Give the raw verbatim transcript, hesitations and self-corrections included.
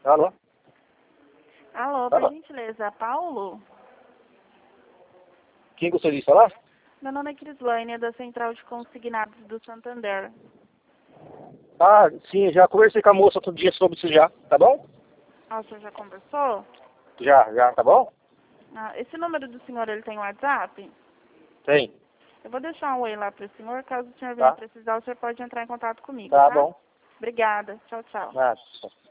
Alô? Alô, por gentileza, Paulo? Quem gostaria de falar? Meu nome é Crislane, da Central de Consignados do Santander. Ah, sim, já conversei com a moça outro dia sobre isso já, tá bom? Ah, o senhor já conversou? Já, já, tá bom? Ah, esse número do senhor, ele tem WhatsApp? Tem. Eu vou deixar um oi lá para o senhor. Caso o senhor venha Tá. precisar, o senhor pode entrar em contato comigo, Tá tá? bom. Obrigada. Tchau, tchau. Ah,